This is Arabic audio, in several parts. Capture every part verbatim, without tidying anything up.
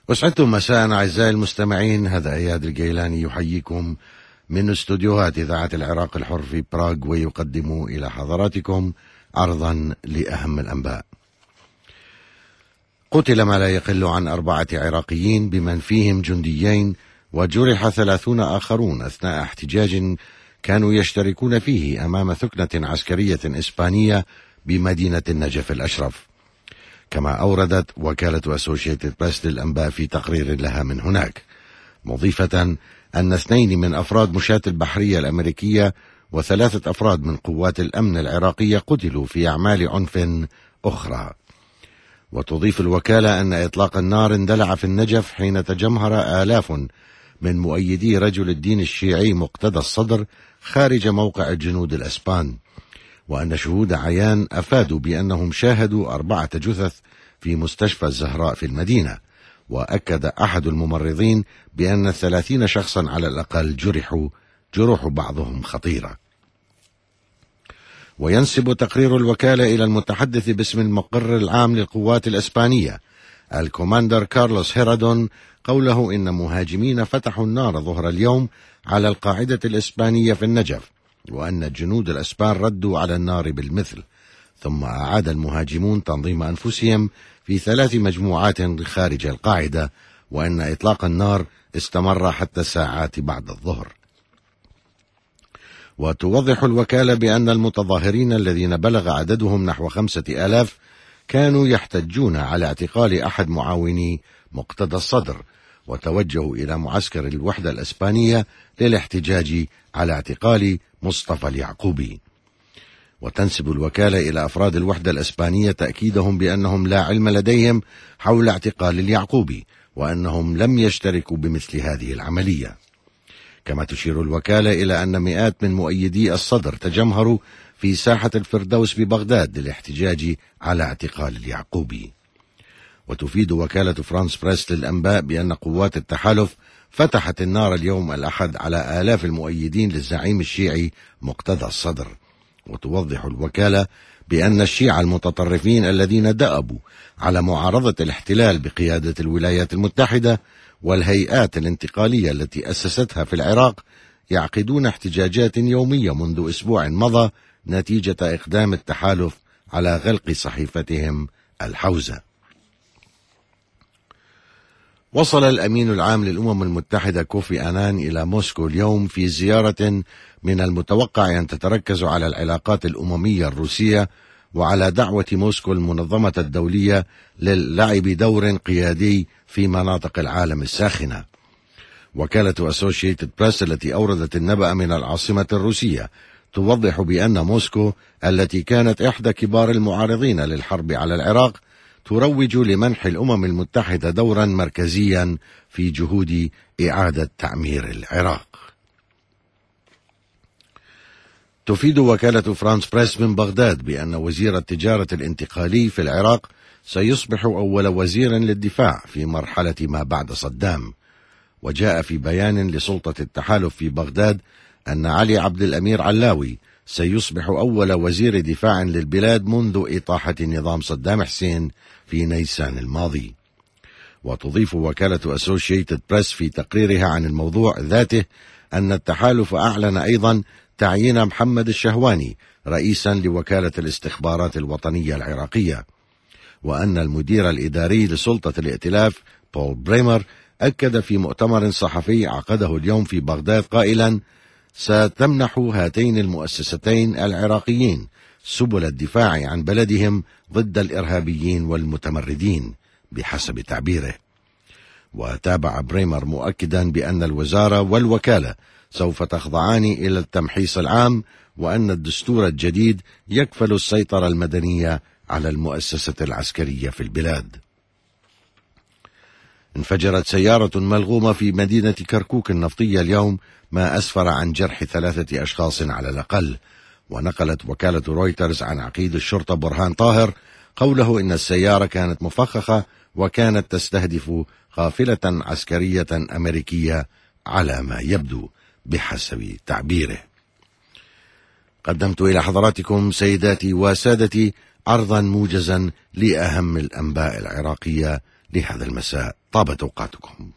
وسعدتم مساء أعزائي المستمعين. هذا إياد الجيلاني يحييكم من استوديوهات إذاعة العراق الحر في براغ، ويقدم إلى حضراتكم عرضا لأهم الأنباء. قتل ما لا يقل عن أربعة عراقيين بمن فيهم جنديين، وجرح ثلاثون آخرون أثناء احتجاج كانوا يشتركون فيه أمام ثكنة عسكرية إسبانية بمدينة النجف الأشرف، كما أوردت وكالة أسوشيتد بريس للأنباء في تقرير لها من هناك، مضيفة أن اثنين من أفراد مشاة البحرية الأمريكية وثلاثة أفراد من قوات الأمن العراقية قتلوا في أعمال عنف أخرى. وتضيف الوكالة أن إطلاق النار اندلع في النجف حين تجمهر آلاف من مؤيدي رجل الدين الشيعي مقتدى الصدر خارج موقع الجنود الأسبان، وأن شهود عيان أفادوا بأنهم شاهدوا أربعة جثث في مستشفى الزهراء في المدينة. وأكد أحد الممرضين بأن ثلاثين شخصا على الأقل جرحوا جروح بعضهم خطيرة. وينسب تقرير الوكالة إلى المتحدث باسم المقر العام للقوات الإسبانية الكوماندر كارلوس هيرادون قوله إن مهاجمين فتحوا النار ظهر اليوم على القاعدة الإسبانية في النجف، وأن الجنود الأسبان ردوا على النار بالمثل، ثم أعاد المهاجمون تنظيم أنفسهم في ثلاث مجموعات خارج القاعدة، وأن إطلاق النار استمر حتى الساعات بعد الظهر. وتوضح الوكالة بأن المتظاهرين الذين بلغ عددهم نحو خمسة آلاف كانوا يحتجون على اعتقال أحد معاوني مقتدى الصدر، وتوجهوا إلى معسكر الوحدة الإسبانية للاحتجاج على اعتقال مصطفى اليعقوبي. وتنسب الوكالة إلى أفراد الوحدة الإسبانية تأكيدهم بأنهم لا علم لديهم حول اعتقال اليعقوبي، وأنهم لم يشتركوا بمثل هذه العملية. كما تشير الوكالة إلى أن مئات من مؤيدي الصدر تجمهروا في ساحة الفردوس ببغداد للاحتجاج على اعتقال اليعقوبي. وتفيد وكالة فرانس بريس للأنباء بأن قوات التحالف فتحت النار اليوم الأحد على آلاف المؤيدين للزعيم الشيعي مقتدى الصدر. وتوضح الوكالة بأن الشيعة المتطرفين الذين دأبوا على معارضة الاحتلال بقيادة الولايات المتحدة والهيئات الانتقالية التي أسستها في العراق يعقدون احتجاجات يومية منذ أسبوع مضى نتيجة إقدام التحالف على غلق صحيفتهم الحوزة. وصل الأمين العام للأمم المتحدة كوفي آنان إلى موسكو اليوم في زيارة من المتوقع أن تتركز على العلاقات الأممية الروسية، وعلى دعوة موسكو المنظمة الدولية للعب دور قيادي في مناطق العالم الساخنة. وكالة أسوشيتد بريس التي أوردت النبأ من العاصمة الروسية توضح بأن موسكو التي كانت إحدى كبار المعارضين للحرب على العراق تروج لمنح الأمم المتحدة دورا مركزيا في جهود إعادة تعمير العراق. تفيد وكالة فرانس بريس من بغداد بأن وزير التجارة الانتقالي في العراق سيصبح أول وزير للدفاع في مرحلة ما بعد صدام. وجاء في بيان لسلطة التحالف في بغداد أن علي عبد الأمير علاوي سيصبح أول وزير دفاع للبلاد منذ إطاحة نظام صدام حسين في نيسان الماضي. وتضيف وكالة أسوشيتد بريس في تقريرها عن الموضوع ذاته أن التحالف أعلن أيضا تعيين محمد الشهواني رئيسا لوكالة الاستخبارات الوطنية العراقية، وأن المدير الإداري لسلطة الائتلاف بول بريمر أكد في مؤتمر صحفي عقده اليوم في بغداد قائلا: ستمنح هاتين المؤسستين العراقيين سبل الدفاع عن بلدهم ضد الإرهابيين والمتمردين بحسب تعبيره. وتابع بريمر مؤكدا بأن الوزارة والوكالة سوف تخضعان إلى التمحيص العام، وأن الدستور الجديد يكفل السيطرة المدنية على المؤسسة العسكرية في البلاد. انفجرت سيارة ملغومة في مدينة كركوك النفطية اليوم، ما أسفر عن جرح ثلاثة أشخاص على الأقل. ونقلت وكالة رويترز عن عقيد الشرطة برهان طاهر قوله إن السيارة كانت مفخخة وكانت تستهدف قافلة عسكرية أمريكية على ما يبدو بحسب تعبيره. قدمت إلى حضراتكم سيداتي وسادتي عرضا موجزا لأهم الأنباء العراقية لهذا المساء. طابت أوقاتكم.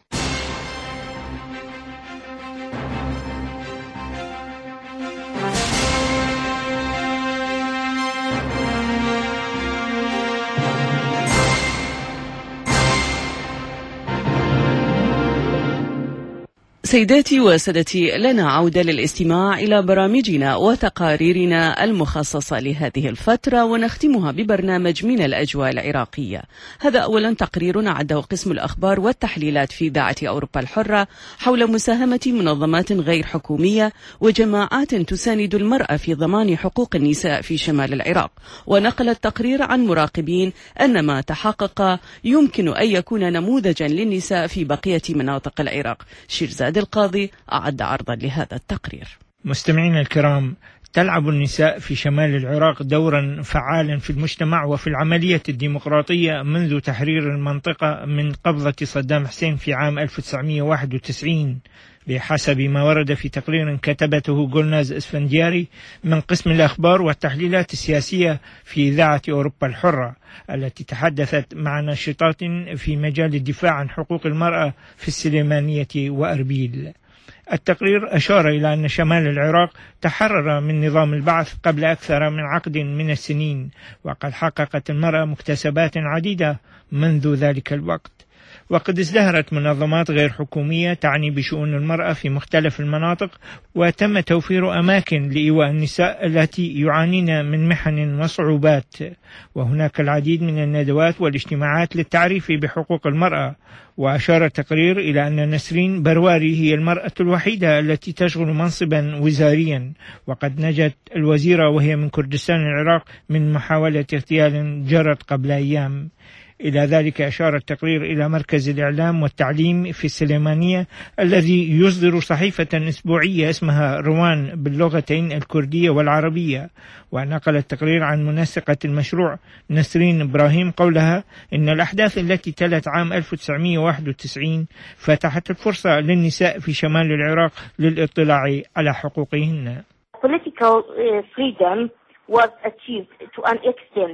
سيداتي وسادتي، لنا عودة للاستماع إلى برامجنا وتقاريرنا المخصصة لهذه الفترة، ونختمها ببرنامج من الأجواء العراقية. هذا أولا تقرير عده قسم الأخبار والتحليلات في إذاعة أوروبا الحرة حول مساهمة منظمات غير حكومية وجماعات تساند المرأة في ضمان حقوق النساء في شمال العراق. ونقل التقرير عن مراقبين أن ما تحقق يمكن أن يكون نموذجا للنساء في بقية مناطق العراق. شيرزاد القاضي أعد عرضا لهذا التقرير. مستمعينا الكرام، تلعب النساء في شمال العراق دورا فعالا في المجتمع وفي العملية الديمقراطية منذ تحرير المنطقة من قبضة صدام حسين في عام ألف وتسعمئة وواحد وتسعين، بحسب ما ورد في تقرير كتبته جولناز اسفندياري من قسم الأخبار والتحليلات السياسية في إذاعة أوروبا الحرة، التي تحدثت مع ناشطات في مجال الدفاع عن حقوق المرأة في السليمانية وأربيل. التقرير أشار إلى أن شمال العراق تحرر من نظام البعث قبل أكثر من عقد من السنين، وقد حققت المرأة مكتسبات عديدة منذ ذلك الوقت. وقد ازدهرت منظمات غير حكومية تعني بشؤون المرأة في مختلف المناطق، وتم توفير أماكن لإيواء النساء التي يعانين من محن وصعوبات. وهناك العديد من الندوات والاجتماعات للتعريف بحقوق المرأة. وأشار التقرير إلى أن نسرين برواري هي المرأة الوحيدة التي تشغل منصبا وزاريا، وقد نجت الوزيرة وهي من كردستان العراق من محاولة اغتيال جرت قبل أيام. إلى ذلك أشار التقرير إلى مركز الإعلام والتعليم في السليمانية الذي يصدر صحيفة أسبوعية اسمها روان باللغتين الكردية والعربية. ونقل التقرير عن منسقة المشروع نسرين إبراهيم قولها إن الأحداث التي تلت عام ألف وتسعمئة وواحد وتسعين فتحت الفرصة للنساء في شمال العراق للاطلاع على حقوقهن. Political freedom was achieved to an extent.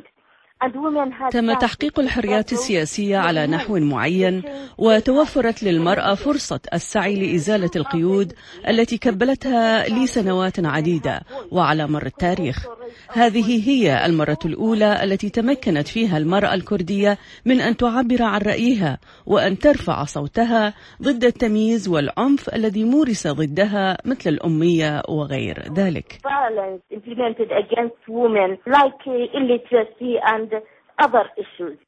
تم تحقيق الحريات السياسية على نحو معين، وتوفرت للمرأة فرصة السعي لإزالة القيود التي كبلتها لسنوات عديدة وعلى مر التاريخ. هذه هي المرة الأولى التي تمكنت فيها المرأة الكردية من أن تعبر عن رأيها وأن ترفع صوتها ضد التمييز والعنف الذي مورس ضدها مثل الأمية وغير ذلك. Other issues.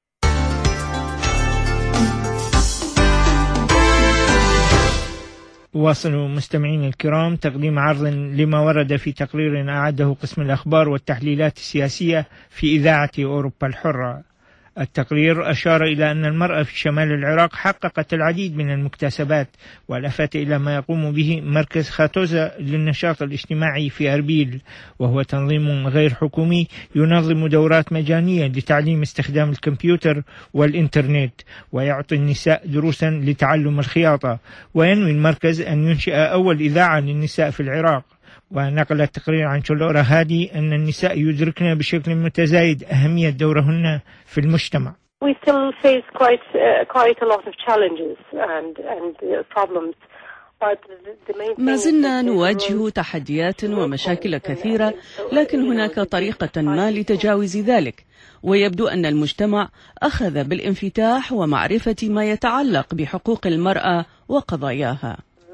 واصلوا مستمعين الكرام تقديم عرض لما ورد في تقرير أعده قسم الأخبار والتحليلات السياسية في إذاعة أوروبا الحرة. التقرير أشار إلى أن المرأة في شمال العراق حققت العديد من المكتسبات، ولفت إلى ما يقوم به مركز خاتوزة للنشاط الاجتماعي في أربيل، وهو تنظيم غير حكومي ينظم دورات مجانية لتعليم استخدام الكمبيوتر والإنترنت، ويعطي النساء دروسا لتعلم الخياطة. وينوي المركز أن ينشئ أول إذاعة للنساء في العراق. ونقل التقرير عن شلورة هادي أن النساء يدركن بشكل متزايد أهمية دورهن في المجتمع. We still face quite uh, quite a lot of challenges and and problems. ما زلنا نواجه تحديات ومشاكل كثيرة، لكن هناك طريقة ما لتجاوز ذلك، ويبدو أن المجتمع أخذ بالانفتاح ومعرفة ما يتعلق بحقوق المرأة وقضاياها.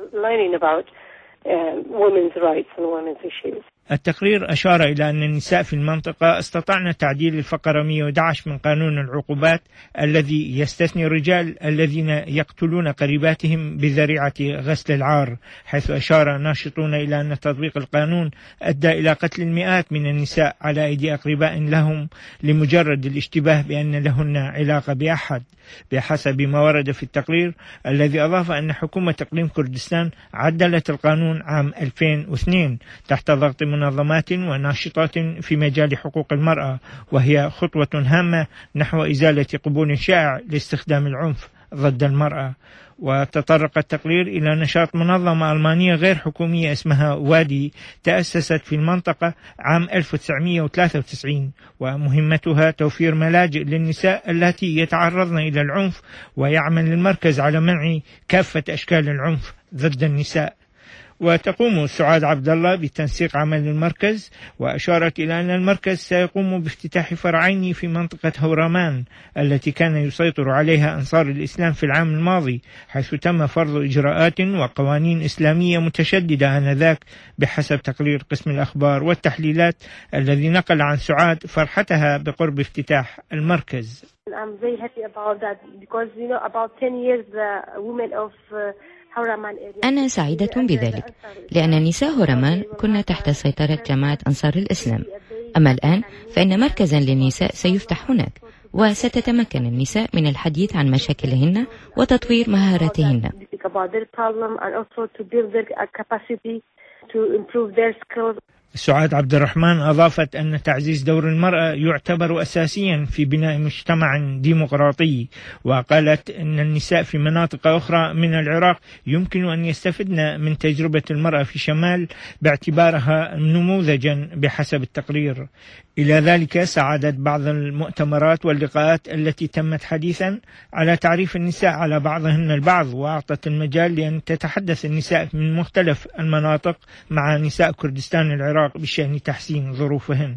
التقرير أشار إلى أن النساء في المنطقة استطعن تعديل الفقرة مئة وأحد عشر من قانون العقوبات الذي يستثني الرجال الذين يقتلون قريباتهم بذريعة غسل العار، حيث أشار ناشطون إلى أن تطبيق القانون أدى إلى قتل المئات من النساء على أيدي أقرباء لهم لمجرد الاشتباه بأن لهن علاقة بأحد، بحسب ما ورد في التقرير الذي أضاف أن حكومة إقليم كردستان عدلت القانون عام ألفين واثنين تحت ضغط منظمات وناشطات في مجال حقوق المرأة، وهي خطوة هامة نحو إزالة قبول شائع لاستخدام العنف ضد المرأة. وتطرق التقرير إلى نشاط منظمة ألمانية غير حكومية اسمها وادي، تأسست في المنطقة عام ألف وتسعمئة وثلاثة وتسعين، ومهمتها توفير ملاجئ للنساء التي يتعرضن إلى العنف، ويعمل المركز على منع كافة أشكال العنف ضد النساء. وتقوم سعاد عبد الله بتنسيق عمل المركز، وأشارت إلى أن المركز سيقوم بافتتاح فرعين في منطقة هورامان التي كان يسيطر عليها أنصار الإسلام في العام الماضي، حيث تم فرض إجراءات وقوانين إسلامية متشددة آنذاك بحسب تقرير قسم الأخبار والتحليلات الذي نقل عن سعاد فرحتها بقرب افتتاح المركز. I'm very happy about that because you know about ten years the women of أنا سعيدة بذلك لأن نساء هورامان كنا تحت سيطرة جماعة أنصار الإسلام، أما الآن فإن مركزا للنساء سيفتح هناك، وستتمكن النساء من الحديث عن مشاكلهن وتطوير مهاراتهن. سعاد عبد الرحمن أضافت أن تعزيز دور المرأة يعتبر أساسيا في بناء مجتمع ديمقراطي، وقالت أن النساء في مناطق أخرى من العراق يمكن أن يستفدن من تجربة المرأة في شمال باعتبارها نموذجا بحسب التقرير. إلى ذلك ساعدت بعض المؤتمرات واللقاءات التي تمت حديثا على تعريف النساء على بعضهن البعض، وأعطت المجال لأن تتحدث النساء من مختلف المناطق مع نساء كردستان العراق بشأن تحسين ظروفهن.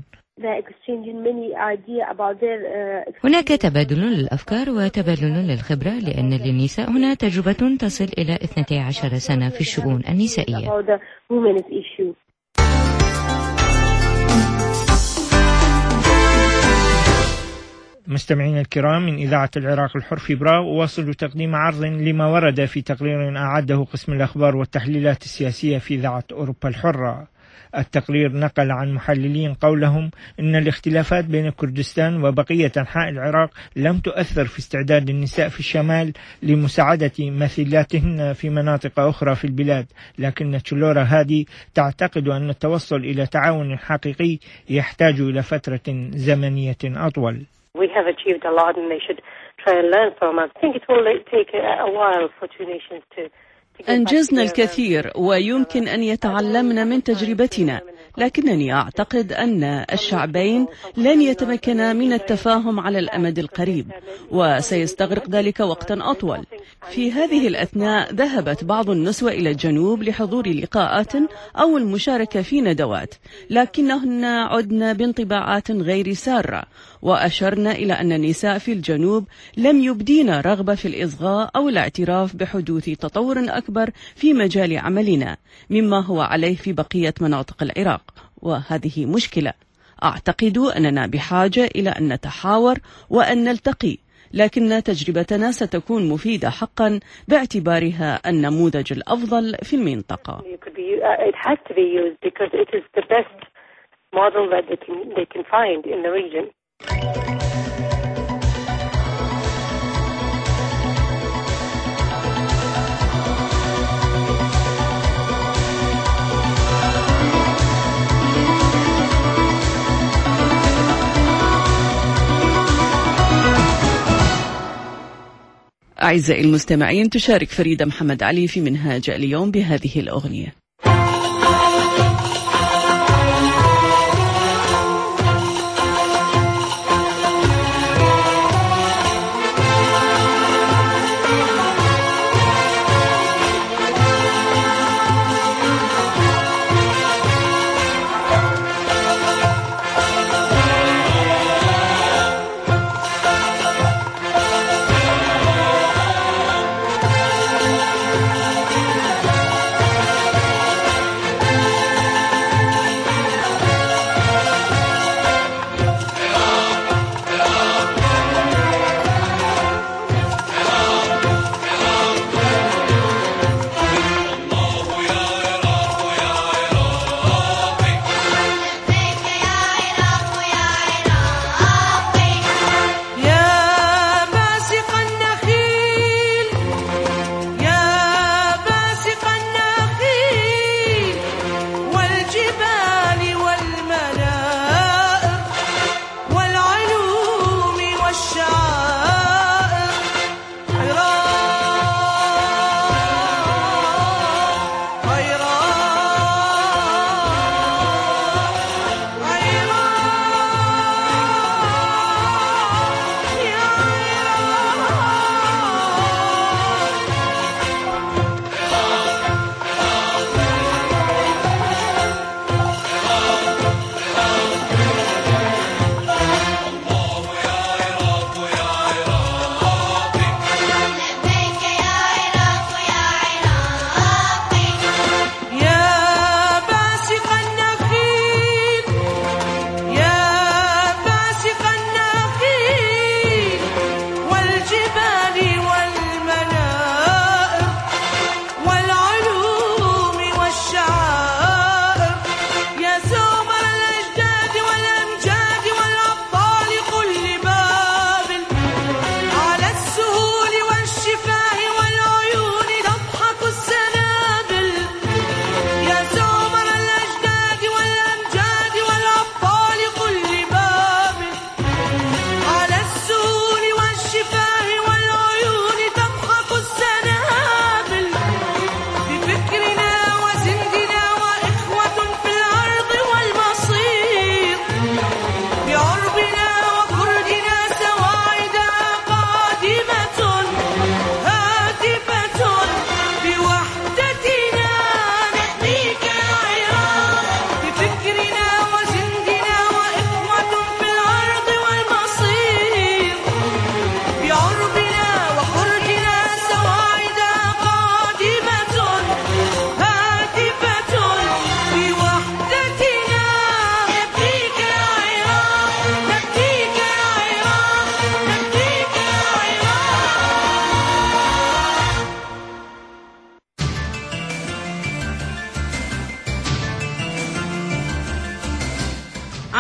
هناك تبادل للأفكار وتبادل للخبرة، لأن للنساء هنا تجربة تصل إلى اثنتي عشرة سنة في الشؤون النسائية. مستمعين الكرام، من إذاعة العراق الحر في براو أواصل تقديم عرض لما ورد في تقرير أعده قسم الأخبار والتحليلات السياسية في إذاعة أوروبا الحرة. التقرير نقل عن محللين قولهم إن الاختلافات بين كردستان وبقية أنحاء العراق لم تؤثر في استعداد النساء في الشمال لمساعدة مثيلاتهن في مناطق أخرى في البلاد، لكن تشلورا هادي تعتقد أن التوصل إلى تعاون حقيقي يحتاج إلى فترة زمنية أطول. We have achieved a lot and they should try and learn from us. I think it will take a while for two nations to أنجزنا الكثير ويمكن أن يتعلمن من تجربتنا، لكنني أعتقد أن الشعبين لن يتمكنا من التفاهم على الأمد القريب، وسيستغرق ذلك وقتا أطول. في هذه الأثناء ذهبت بعض النسوة إلى الجنوب لحضور لقاءات أو المشاركة في ندوات، لكنهن عدن بانطباعات غير سارة، وأشرنا إلى أن النساء في الجنوب لم يبدين رغبة في الإصغاء أو الاعتراف بحدوث تطور أكبر في مجال عملنا مما هو عليه في بقية مناطق العراق، وهذه مشكلة. أعتقد أننا بحاجة إلى أن نتحاور وأن نلتقي، لكن تجربتنا ستكون مفيدة حقا باعتبارها النموذج الأفضل في المنطقة. أعزائي المستمعين، تشارك فريدة محمد علي في منهاج اليوم بهذه الأغنية.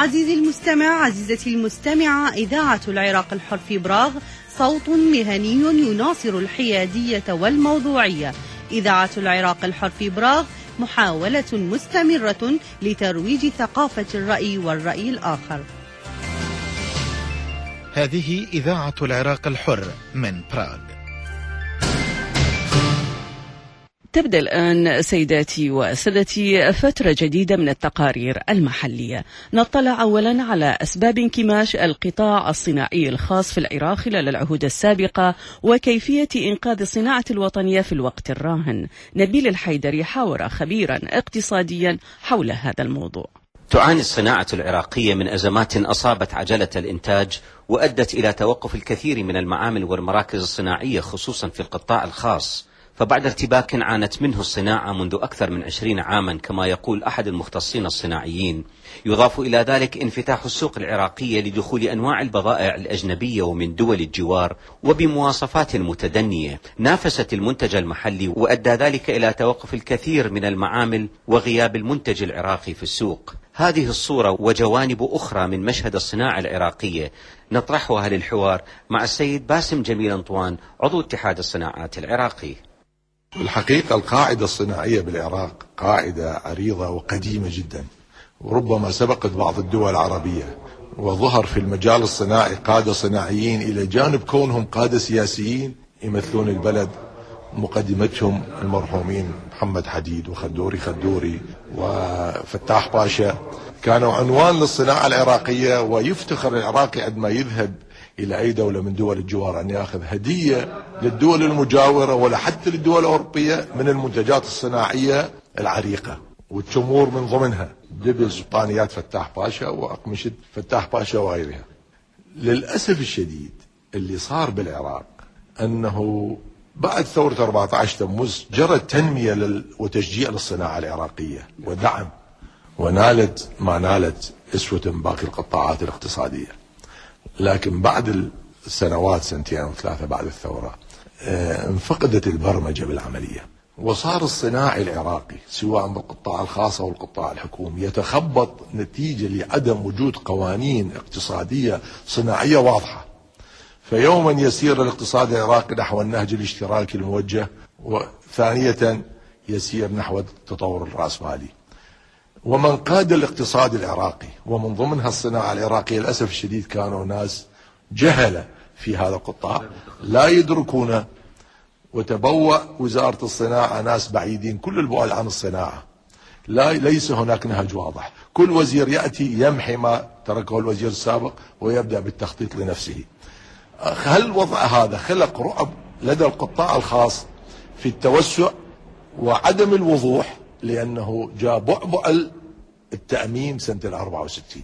عزيزي المستمع، عزيزتي المستمعة، إذاعة العراق الحر في براغ صوت مهني يناصر الحيادية والموضوعية. إذاعة العراق الحر في براغ محاولة مستمرة لترويج ثقافة الرأي والرأي الآخر. هذه إذاعة العراق الحر من براغ. تبدأ الآن سيداتي وسادتي فترة جديدة من التقارير المحلية. نطلع أولا على أسباب انكماش القطاع الصناعي الخاص في العراق خلال العهود السابقة وكيفية إنقاذ الصناعة الوطنية في الوقت الراهن. نبيل الحيدري حاور خبيرا اقتصاديا حول هذا الموضوع. تعاني الصناعة العراقية من أزمات أصابت عجلة الإنتاج وأدت إلى توقف الكثير من المعامل والمراكز الصناعية خصوصا في القطاع الخاص، فبعد ارتباك عانت منه الصناعة منذ أكثر من عشرين عاما كما يقول أحد المختصين الصناعيين. يضاف إلى ذلك انفتاح السوق العراقية لدخول أنواع البضائع الأجنبية ومن دول الجوار وبمواصفات متدنية نافست المنتج المحلي، وأدى ذلك إلى توقف الكثير من المعامل وغياب المنتج العراقي في السوق. هذه الصورة وجوانب أخرى من مشهد الصناعة العراقية نطرحها للحوار مع السيد باسم جميل أنطوان عضو اتحاد الصناعات العراقي. الحقيقة القاعدة الصناعية بالعراق قاعدة عريضة وقديمة جدا، وربما سبقت بعض الدول العربية، وظهر في المجال الصناعي قادة صناعيين إلى جانب كونهم قادة سياسيين يمثلون البلد، مقدمتهم المرحومين محمد حديد وخدوري خدوري وفتاح باشا كانوا عنوان للصناعة العراقية. ويفتخر العراقي عندما يذهب إلى أي دولة من دول الجوار أن يأخذ هدية للدول المجاورة ولا حتى للدول الأوروبية من المنتجات الصناعية العريقة، والتمور من ضمنها دبس وطانيات فتاح باشا وأقمشة فتاح باشا وغيرها. للأسف الشديد اللي صار بالعراق أنه بعد ثورة أربعة عشر تموز جرت تنمية وتشجيع للصناعة العراقية ودعم، ونالت ما نالت أسوة من باقي القطاعات الاقتصادية. لكن بعد السنوات سنتين أو ثلاثة بعد الثورة انفقدت البرمجة بالعملية، وصار الصناعي العراقي سواء بالقطاع الخاص أو القطاع الحكومي يتخبط نتيجة لعدم وجود قوانين اقتصادية صناعية واضحة. فيوما يسير الاقتصاد العراقي نحو النهج الاشتراكي الموجه، وثانية يسير نحو التطور الرأسمالي. ومن قاد الاقتصاد العراقي ومن ضمنها الصناعة العراقية للأسف الشديد كانوا ناس جهلة في هذا القطاع لا يدركونه، وتبوأ وزارة الصناعة ناس بعيدين كل البعد عن الصناعة. لا ليس هناك نهج واضح، كل وزير يأتي يمحي ما تركه الوزير السابق ويبدأ بالتخطيط لنفسه. هل الوضع هذا خلق رعب لدى القطاع الخاص في التوسع وعدم الوضوح، لأنه جاء بعبع التأميم سنة الأربعة وستين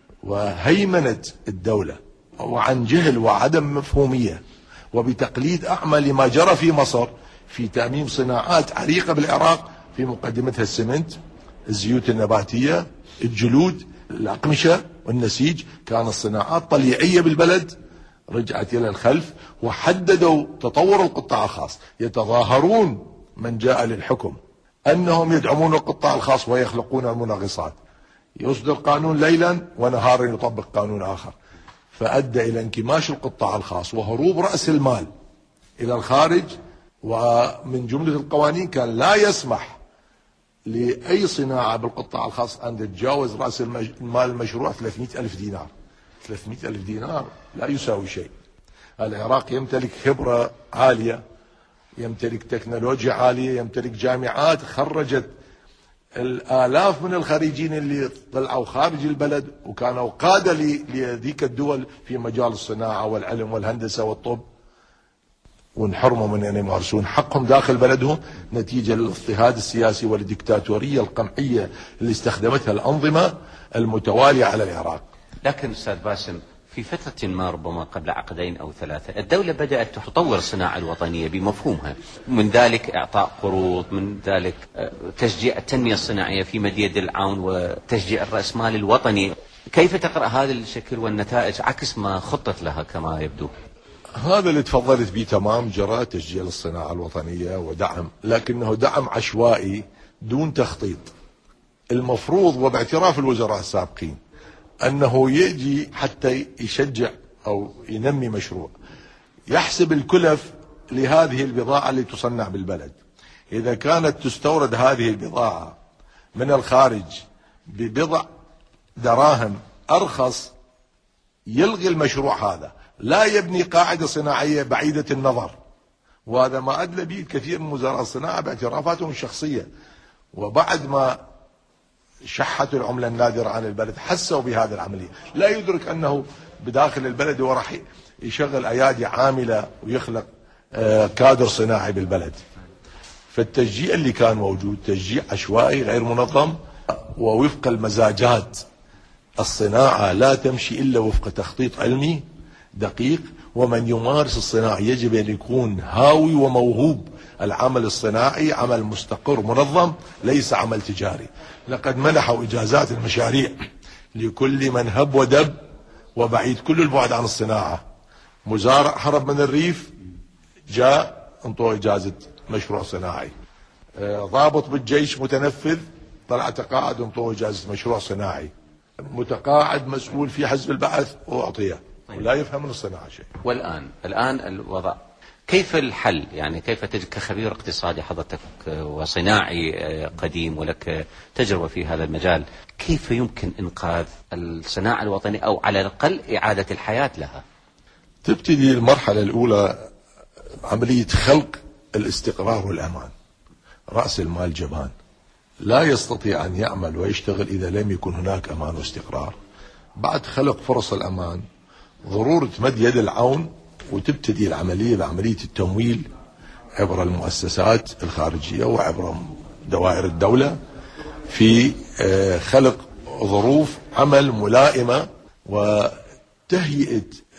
وهيمنت الدولة وعن جهل وعدم مفهومية وبتقليد أعمى لما جرى في مصر في تأميم صناعات عريقة بالعراق، في مقدمتها السمنت، الزيوت النباتية، الجلود، الأقمشة والنسيج. كانت صناعات طليعية بالبلد رجعت إلى الخلف، وحددوا تطور القطاع الخاص. يتظاهرون من جاء للحكم أنهم يدعمون القطاع الخاص ويخلقون المناغصات، يصدر قانون ليلا ونهارا يطبق قانون آخر، فأدى إلى انكماش القطاع الخاص وهروب رأس المال إلى الخارج. ومن جملة القوانين كان لا يسمح لأي صناعة بالقطاع الخاص أن تتجاوز رأس المال المشروع ثلاثمئة ألف دينار. ثلاثمئة ألف دينار لا يساوي شيء. العراق يمتلك خبرة عالية، يمتلك تكنولوجيا عالية، يمتلك جامعات خرجت الآلاف من الخريجين اللي طلعوا خارج البلد وكانوا قادة لذيك الدول في مجال الصناعة والعلم والهندسة والطب، ونحرموا من أن يمارسون حقهم داخل بلدهم نتيجة للاضطهاد السياسي والديكتاتورية القمعية اللي استخدمتها الأنظمة المتوالية على العراق. لكن أستاذ باسم، في فترة ما ربما قبل عقدين أو ثلاثة الدولة بدأت تطور الصناعة الوطنية بمفهومها، من ذلك إعطاء قروض، من ذلك تشجيع التنمية الصناعية في مد يد العون وتشجيع الرأسمال الوطني. كيف تقرأ هذا الشكل والنتائج عكس ما خطط لها كما يبدو؟ هذا اللي تفضلت به تمام، جرى تشجيع الصناعة الوطنية ودعم، لكنه دعم عشوائي دون تخطيط. المفروض وباعتراف الوزراء السابقين أنه يجي حتى يشجع أو ينمي مشروع، يحسب الكلف لهذه البضاعة اللي تصنع بالبلد. إذا كانت تستورد هذه البضاعة من الخارج ببضع دراهم أرخص، يلغي المشروع هذا، لا يبني قاعدة صناعية بعيدة النظر. وهذا ما أدلى به الكثير من وزراء الصناعة باعترافاتهم الشخصية، وبعد ما شحتوا العملة النادرة عن البلد حسوا بهذه العملية. لا يدرك أنه بداخل البلد هو راح يشغل أيادي عاملة ويخلق كادر صناعي بالبلد. فالتشجيع اللي كان موجود تشجيع عشوائي غير منظم ووفق المزاجات. الصناعة لا تمشي إلا وفق تخطيط علمي دقيق، ومن يمارس الصناعة يجب أن يكون هاوي وموهوب. العمل الصناعي عمل مستقر منظم، ليس عمل تجاري. لقد منحوا إجازات المشاريع لكل من هب ودب وبعيد كل البعد عن الصناعة. مزارع هرب من الريف جاء انطوه إجازة مشروع صناعي. ضابط بالجيش متنفذ طلع تقاعد انطوه إجازة مشروع صناعي. متقاعد مسؤول في حزب البعث وأعطيه ولا يفهم من الصناعة شيء. والآن الآن الوضع كيف الحل؟ يعني كيف تجد كخبير اقتصادي حضرتك وصناعي قديم ولك تجربة في هذا المجال، كيف يمكن إنقاذ الصناعة الوطنية أو على الأقل إعادة الحياة لها؟ تبتدي المرحلة الأولى عملية خلق الاستقرار والأمان. رأس المال جبان، لا يستطيع أن يعمل ويشتغل إذا لم يكن هناك أمان واستقرار. بعد خلق فرص الأمان ضرورة مد يد العون، وتبتدي العملية بعملية التمويل عبر المؤسسات الخارجية وعبر دوائر الدولة في خلق ظروف عمل ملائمة وتهيئة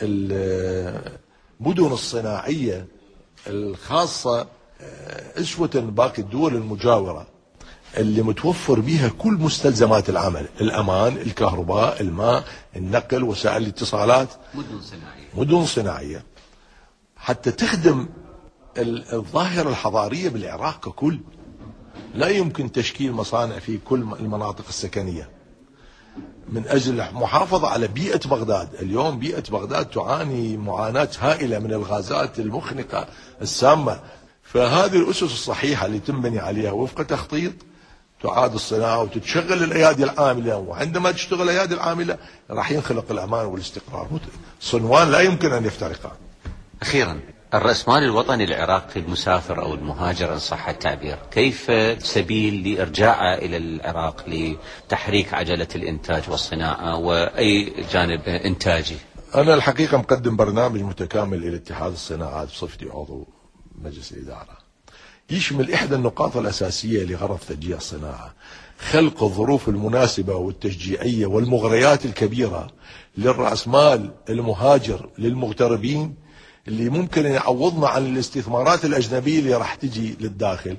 المدن الصناعية الخاصة أسوة باقي الدول المجاورة اللي متوفر بها كل مستلزمات العمل، الأمان، الكهرباء، الماء، النقل، وسائل الاتصالات. مدن صناعية مدن صناعية حتى تخدم الظاهرة الحضارية بالعراق ككل. لا يمكن تشكيل مصانع في كل المناطق السكنية من أجل المحافظة على بيئة بغداد. اليوم بيئة بغداد تعاني معاناة هائلة من الغازات المخنقة السامة. فهذه الأسس الصحيحة اللي تنبني عليها وفق تخطيط تعاد الصناعة وتتشغل الأيادي العاملة، وعندما تشتغل الأيادي العاملة راح ينخلق الأمان والاستقرار. صنوان لا يمكن أن يفترقان. أخيرا، الرأسمال الوطني العراقي المسافر أو المهاجر إن صح التعبير، كيف سبيل لإرجاعه إلى العراق لتحريك عجلة الإنتاج والصناعة وأي جانب إنتاجي؟ أنا الحقيقة مقدم برنامج متكامل إلى اتحاد الصناعات بصفتي عضو مجلس الإدارة، يشمل إحدى النقاط الأساسية لغرض تشجيع الصناعة خلق الظروف المناسبة والتشجيعية والمغريات الكبيرة للرأسمال المهاجر للمغتربين اللي ممكن يعوضنا عن الاستثمارات الأجنبية اللي راح تجي للداخل،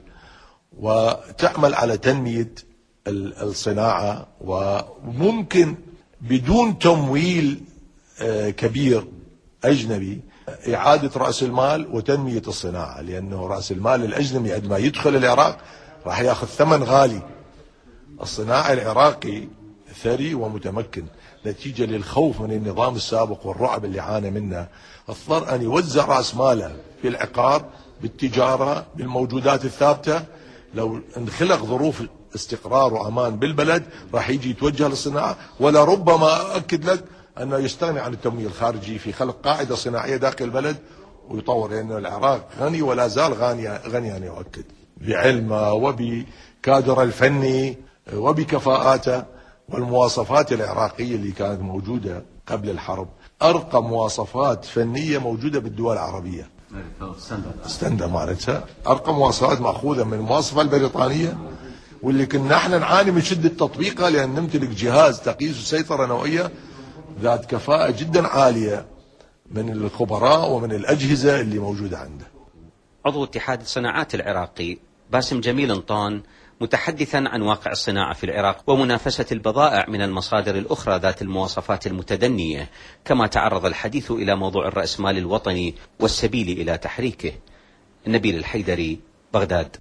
وتعمل على تنمية الصناعة، وممكن بدون تمويل كبير أجنبي إعادة رأس المال وتنمية الصناعة. لأنه رأس المال الأجنبي عندما يدخل العراق راح يأخذ ثمن غالي. الصناعي العراقي ثري ومتمكن نتيجة للخوف من النظام السابق والرعب اللي عانى منه، اضطر أن يوزع رأس ماله في العقار، بالتجارة، بالموجودات الثابتة. لو انخلق ظروف استقرار وأمان بالبلد راح يجي يتوجه للصناعة، ولا ربما أكد لك أنه يستغني عن التمويل الخارجي في خلق قاعدة صناعية داخل البلد ويطور. لأن العراق غني ولا زال غني غني أن يؤكد بعلمه وبكادره الفني وبكفاءاته والمواصفات العراقية اللي كانت موجودة قبل الحرب. أرقى مواصفات فنية موجودة بالدول العربية، ستاندر مالتها أرقى مواصفات مأخوذة من المواصفة البريطانية، واللي كنا احنا نعاني من شدة تطبيقها لأن نمتلك جهاز تقييس السيطرة نوعية ذات كفاءة جدا عالية من الخبراء ومن الأجهزة اللي موجودة عنده. عضو اتحاد الصناعات العراقي باسم جميل انطان متحدثا عن واقع الصناعة في العراق ومنافسة البضائع من المصادر الأخرى ذات المواصفات المتدنية، كما تعرض الحديث إلى موضوع الرأسمال الوطني والسبيل إلى تحريكه. نبيل الحيدري، بغداد.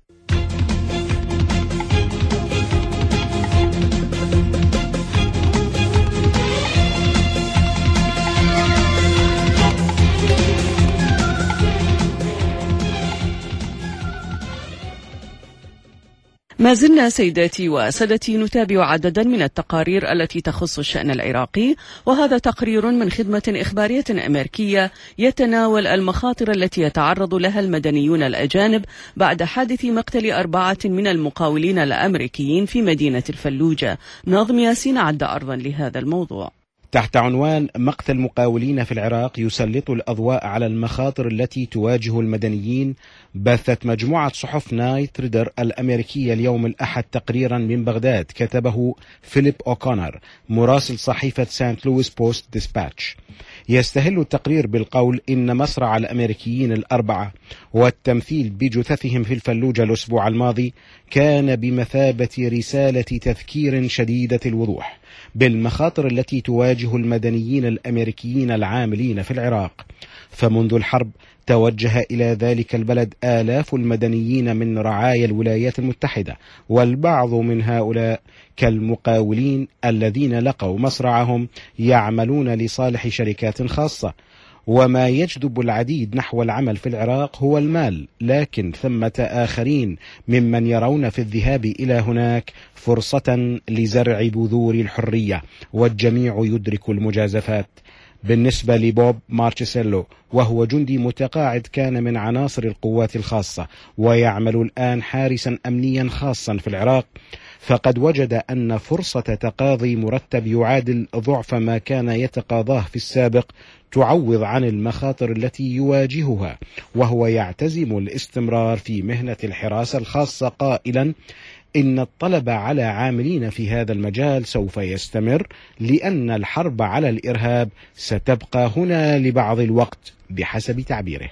ما زلنا سيداتي وسادتي نتابع عددا من التقارير التي تخص الشأن العراقي، وهذا تقرير من خدمة إخبارية أمريكية يتناول المخاطر التي يتعرض لها المدنيون الأجانب بعد حادث مقتل أربعة من المقاولين الأمريكيين في مدينة الفلوجة. ناظم ياسين عد أرضا لهذا الموضوع. تحت عنوان مقتل مقاولين في العراق يسلط الأضواء على المخاطر التي تواجه المدنيين، بثت مجموعة صحف نايت ريدر الأمريكية اليوم الأحد تقريرا من بغداد كتبه فيليب أوكونر مراسل صحيفة سانت لويس بوست ديسباتش. يستهل التقرير بالقول إن مصرع الأمريكيين الأربعة والتمثيل بجثثهم في الفلوجة الأسبوع الماضي كان بمثابة رسالة تذكير شديدة الوضوح بالمخاطر التي تواجه المدنيين الأمريكيين العاملين في العراق. فمنذ الحرب توجه إلى ذلك البلد آلاف المدنيين من رعايا الولايات المتحدة، والبعض من هؤلاء كالمقاولين الذين لقوا مصرعهم يعملون لصالح شركات خاصة. وما يجذب العديد نحو العمل في العراق هو المال، لكن ثمة آخرين ممن يرون في الذهاب إلى هناك فرصة لزرع بذور الحرية، والجميع يدرك المجازفات. بالنسبة لبوب مارشيسيلو، وهو جندي متقاعد كان من عناصر القوات الخاصة ويعمل الآن حارسا أمنيا خاصا في العراق، فقد وجد أن فرصة تقاضي مرتب يعادل ضعف ما كان يتقاضاه في السابق تعوض عن المخاطر التي يواجهها، وهو يعتزم الاستمرار في مهنة الحراسة الخاصة قائلا إن الطلب على عاملين في هذا المجال سوف يستمر، لأن الحرب على الإرهاب ستبقى هنا لبعض الوقت بحسب تعبيره.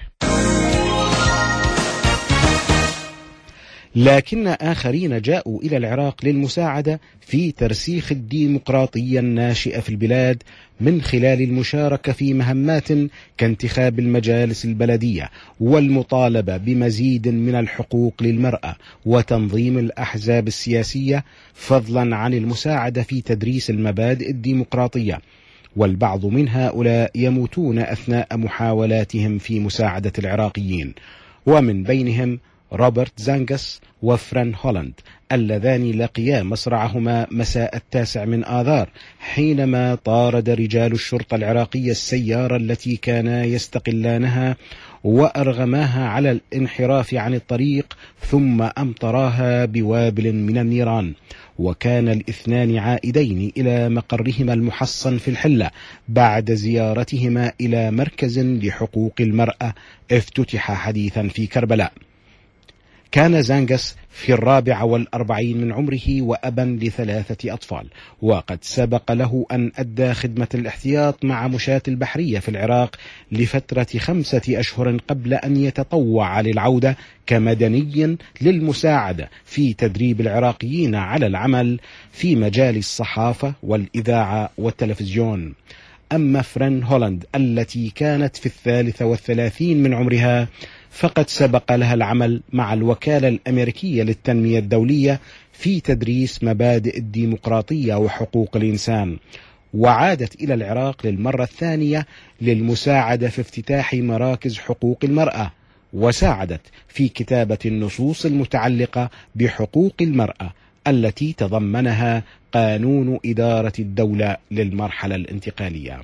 لكن آخرين جاءوا إلى العراق للمساعدة في ترسيخ الديمقراطية الناشئة في البلاد من خلال المشاركة في مهمات كانتخاب المجالس البلدية والمطالبة بمزيد من الحقوق للمرأة وتنظيم الأحزاب السياسية، فضلا عن المساعدة في تدريس المبادئ الديمقراطية. والبعض من هؤلاء يموتون أثناء محاولاتهم في مساعدة العراقيين، ومن بينهم روبرت زانغس وفران هولاند اللذان لقيا مصرعهما مساء التاسع من آذار حينما طارد رجال الشرطة العراقية السيارة التي كانا يستقلانها وأرغماها على الانحراف عن الطريق ثم أمطراها بوابل من النيران. وكان الاثنان عائدين إلى مقرهما المحصن في الحلة بعد زيارتهما إلى مركز لحقوق المرأة افتتح حديثا في كربلاء. كان زانغس في الرابع والأربعين من عمره وأبا لثلاثة أطفال، وقد سبق له أن أدى خدمة الاحتياط مع مشاة البحرية في العراق لفترة خمسة أشهر قبل أن يتطوع للعودة كمدني للمساعدة في تدريب العراقيين على العمل في مجال الصحافة والإذاعة والتلفزيون. أما فران هولاند التي كانت في الثالثة والثلاثين من عمرها فقد سبق لها العمل مع الوكالة الأمريكية للتنمية الدولية في تدريس مبادئ الديمقراطية وحقوق الإنسان، وعادت إلى العراق للمرة الثانية للمساعدة في افتتاح مراكز حقوق المرأة، وساعدت في كتابة النصوص المتعلقة بحقوق المرأة التي تضمنها قانون إدارة الدولة للمرحلة الانتقالية.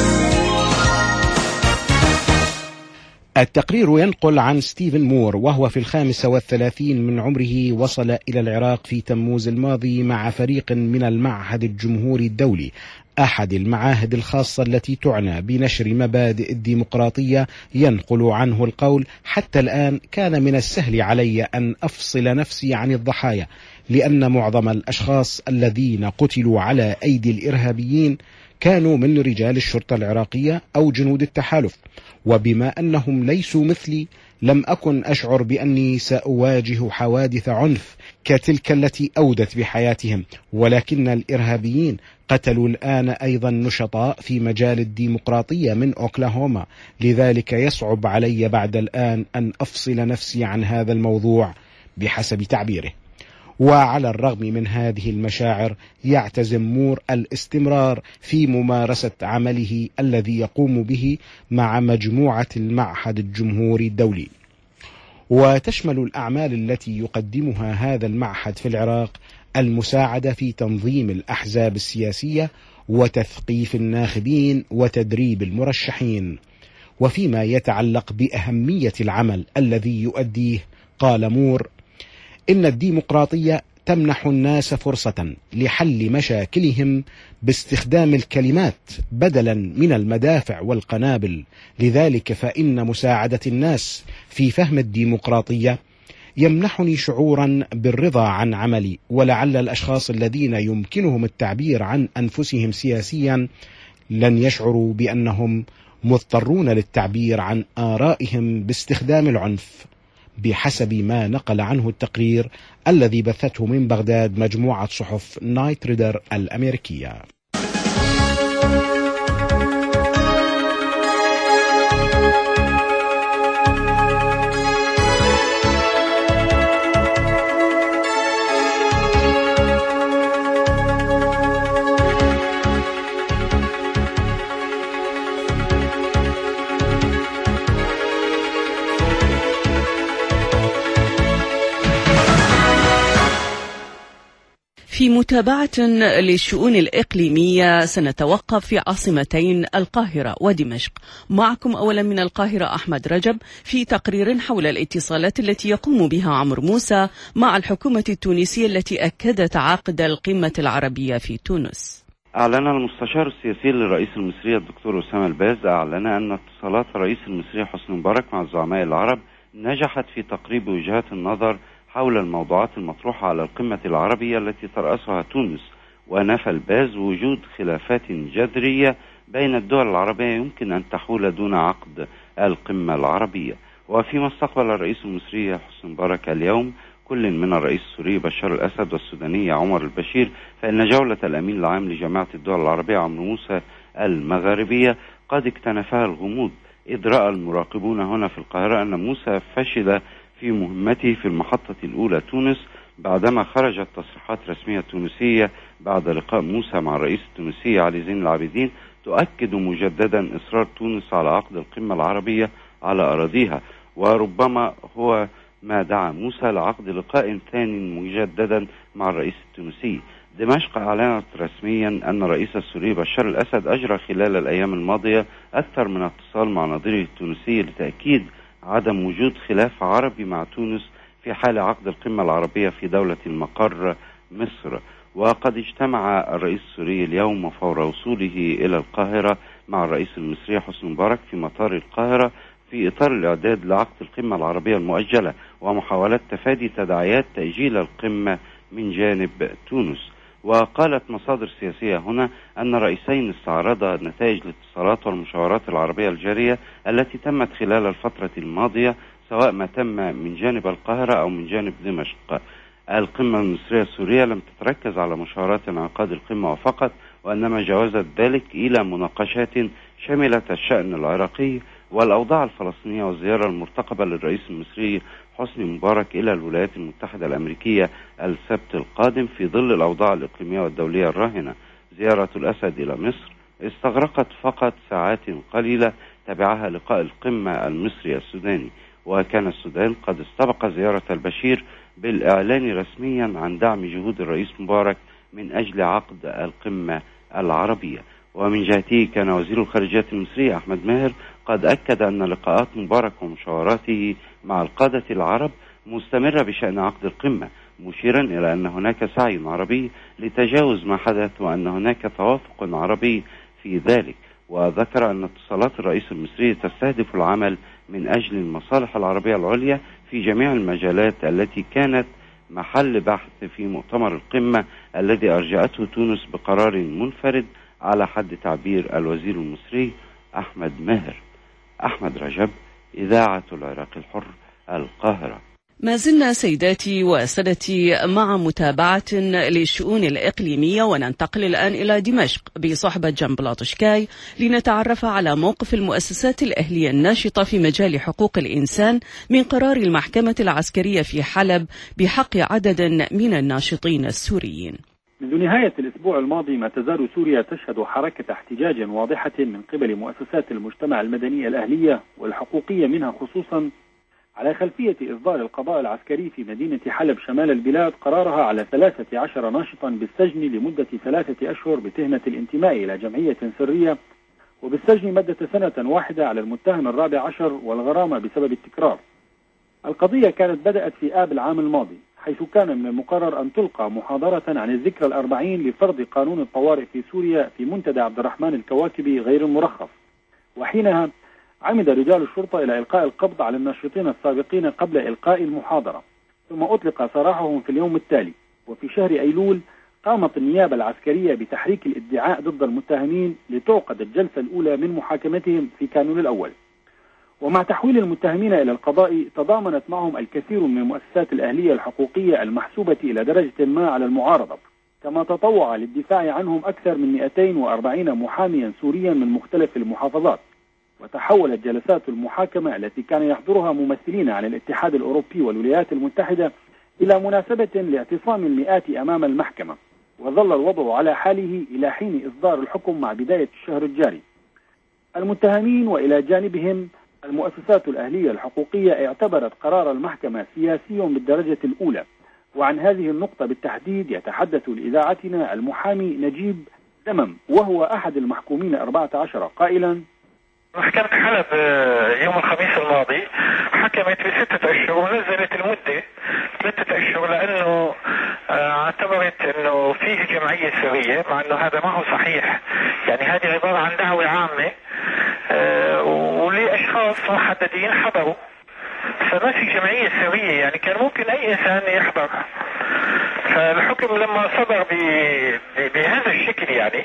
التقرير ينقل عن ستيفن مور، وهو في الخامسة والثلاثين من عمره وصل إلى العراق في تموز الماضي مع فريق من المعهد الجمهوري الدولي، أحد المعاهد الخاصة التي تعنى بنشر مبادئ الديمقراطية. ينقل عنه القول: حتى الآن كان من السهل علي أن أفصل نفسي عن الضحايا، لأن معظم الأشخاص الذين قتلوا على أيدي الإرهابيين كانوا من رجال الشرطة العراقية أو جنود التحالف، وبما أنهم ليسوا مثلي لم أكن أشعر بأني سأواجه حوادث عنف كتلك التي أودت بحياتهم، ولكن الإرهابيين قتلوا الآن أيضا نشطاء في مجال الديمقراطية من أوكلاهوما، لذلك يصعب علي بعد الآن أن أفصل نفسي عن هذا الموضوع بحسب تعبيره. وعلى الرغم من هذه المشاعر يعتزم مور الاستمرار في ممارسة عمله الذي يقوم به مع مجموعة المعهد الجمهوري الدولي. وتشمل الأعمال التي يقدمها هذا المعهد في العراق المساعدة في تنظيم الأحزاب السياسية وتثقيف الناخبين وتدريب المرشحين. وفيما يتعلق بأهمية العمل الذي يؤديه، قال مور: إن الديمقراطية تمنح الناس فرصة لحل مشاكلهم باستخدام الكلمات بدلا من المدافع والقنابل، لذلك فإن مساعدة الناس في فهم الديمقراطية يمنحني شعورا بالرضا عن عملي، ولعل الأشخاص الذين يمكنهم التعبير عن أنفسهم سياسيا لن يشعروا بأنهم مضطرون للتعبير عن آرائهم باستخدام العنف، بحسب ما نقل عنه التقرير الذي بثته من بغداد مجموعة صحف نايت ريدر الأمريكية. في متابعة للشؤون الإقليمية سنتوقف في عاصمتين القاهرة ودمشق. معكم أولا من القاهرة أحمد رجب في تقرير حول الاتصالات التي يقوم بها عمرو موسى مع الحكومة التونسية التي أكدت عقد القمة العربية في تونس. أعلن المستشار السياسي للرئيس المصري الدكتور أسامة الباز أعلن أن اتصالات الرئيس المصري حسني مبارك مع الزعماء العرب نجحت في تقريب وجهات النظر حول الموضوعات المطروحة على القمة العربية التي ترأسها تونس. ونفى الباز وجود خلافات جذرية بين الدول العربية يمكن أن تحول دون عقد القمة العربية. وفيما استقبل الرئيس المصري حسني مبارك اليوم كل من الرئيس السوري بشار الأسد والسوداني عمر البشير، فإن جولة الأمين العام لجامعة الدول العربية عمرو موسى المغاربية قد اكتنفها الغموض، إذ رأى المراقبون هنا في القاهرة أن موسى فشل في مهمته في المحطة الأولى تونس، بعدما خرجت تصريحات رسمية تونسية بعد لقاء موسى مع الرئيس التونسي علي زين العابدين تؤكد مجددا إصرار تونس على عقد القمة العربية على أراضيها، وربما هو ما دعا موسى لعقد لقاء ثاني مجددا مع الرئيس التونسي. دمشق أعلنت رسميا أن الرئيس السوري بشار الأسد أجرى خلال الأيام الماضية أكثر من اتصال مع نظيره التونسي لتأكيد عدم وجود خلاف عربي مع تونس في حال عقد القمة العربية في دولة المقر مصر. وقد اجتمع الرئيس السوري اليوم فور وصوله إلى القاهرة مع الرئيس المصري حسني مبارك في مطار القاهرة في إطار الإعداد لعقد القمة العربية المؤجلة ومحاولات تفادي تداعيات تأجيل القمة من جانب تونس. وقالت مصادر سياسية هنا أن الرئيسين استعرضا نتائج الاتصالات والمشاورات العربية الجارية التي تمت خلال الفترة الماضية، سواء ما تم من جانب القاهرة أو من جانب دمشق. القمة المصرية السورية لم تتركز على مشاورات انعقاد القمة فقط، وإنما جاوزت ذلك إلى مناقشات شملت الشأن العراقي والأوضاع الفلسطينية والزيارة المرتقبة للرئيس المصري حسني مبارك إلى الولايات المتحدة الأمريكية السبت القادم في ظل الأوضاع الإقليمية والدولية الراهنة. زيارة الأسد إلى مصر استغرقت فقط ساعات قليلة، تبعها لقاء القمة المصري السوداني. وكان السودان قد استبق زيارة البشير بالإعلان رسميا عن دعم جهود الرئيس مبارك من أجل عقد القمة العربية. ومن جهته كان وزير الخارجية المصري أحمد ماهر قد أكد أن لقاءات مبارك ومشاوراته مع القادة العرب مستمرة بشأن عقد القمة، مشيرا إلى أن هناك سعي عربي لتجاوز ما حدث وأن هناك توافق عربي في ذلك. وذكر أن اتصالات الرئيس المصري تستهدف العمل من أجل المصالح العربية العليا في جميع المجالات التي كانت محل بحث في مؤتمر القمة الذي أرجعته تونس بقرار منفرد على حد تعبير الوزير المصري أحمد ماهر. أحمد رجب، إذاعة العراق الحر، القاهرة. ما زلنا سيداتي وسادتي مع متابعة للشؤون الإقليمية، وننتقل الآن إلى دمشق بصحبة جنبلاط شكاي لنتعرف على موقف المؤسسات الأهلية الناشطة في مجال حقوق الإنسان من قرار المحكمة العسكرية في حلب بحق عدد من الناشطين السوريين. منذ نهاية الأسبوع الماضي ما تزال سوريا تشهد حركة احتجاج واضحة من قبل مؤسسات المجتمع المدني الأهلية والحقوقية منها خصوصا على خلفية إصدار القضاء العسكري في مدينة حلب شمال البلاد قرارها على ثلاثة عشر ناشطا بالسجن لمدة ثلاثة أشهر بتهمة الانتماء إلى جمعية سرية، وبالسجن مدة سنة واحدة على المتهم الرابع عشر والغرامة بسبب التكرار. القضية كانت بدأت في آب العام الماضي، حيث كان من المقرر أن تلقى محاضرة عن الذكرى الأربعين لفرض قانون الطوارئ في سوريا في منتدى عبد الرحمن الكواكبي غير المرخص، وحينها عمد رجال الشرطة إلى إلقاء القبض على الناشطين السابقين قبل إلقاء المحاضرة، ثم أطلق سراحهم في اليوم التالي. وفي شهر أيلول قامت النيابة العسكرية بتحريك الادعاء ضد المتهمين لتعقد الجلسة الأولى من محاكمتهم في كانون الأول. ومع تحويل المتهمين إلى القضاء تضامنت معهم الكثير من المؤسسات الأهلية الحقوقية المحسوبة إلى درجة ما على المعارضة، كما تطوع للدفاع عنهم أكثر من مئتين وأربعين محاميا سوريا من مختلف المحافظات. وتحولت جلسات المحاكمة التي كان يحضرها ممثلين عن الاتحاد الأوروبي والولايات المتحدة إلى مناسبة لاعتصام المئات أمام المحكمة، وظل الوضع على حاله إلى حين إصدار الحكم مع بداية الشهر الجاري. المتهمين وإلى جانبهم المؤسسات الأهلية الحقوقية اعتبرت قرار المحكمة سياسي بالدرجة الأولى. وعن هذه النقطة بالتحديد يتحدث لإذاعتنا المحامي نجيب دمم، وهو أحد المحكومين أربعة عشر، قائلا: محكمة حلب يوم الخميس الماضي حكمت بستة أشهر ونزلت المدة ستة أشهر، لأنه اعتبرت أنه فيه جمعية سرية، مع أنه هذا ما هو صحيح. يعني هذه عبارة عن دعوة عامة ولأشخاص محددين حضروا، فما في جمعية سرية، يعني كان ممكن أي إنسان يحضرها. فالحكم لما صدر بهذا الشكل يعني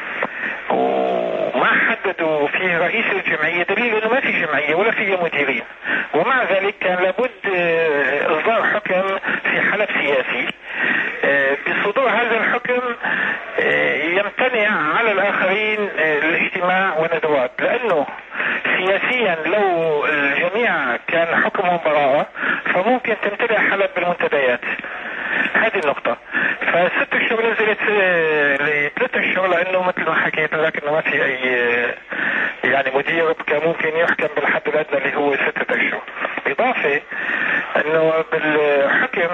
وما حددوا فيه رئيس الجمعية، دليل انه ما في جمعية ولا في مديرين، ومع ذلك كان لابد اصدار حكم في حلب سياسي. بصدور هذا الحكم يمتنع على الاخرين الاجتماع والندوات، لانه سياسيا لو الجميع كان حكمهم براءة فممكن تمتلئ حلب بالمنتديات. هذه النقطة. فست اشهر نزلت لثلاث اشهر، لانه مثل ما حكيت لك انه ما في اي يعني مدير كان ممكن يحكم بالحد الادنى اللي هو ستة اشهر. اضافة انه بالحكم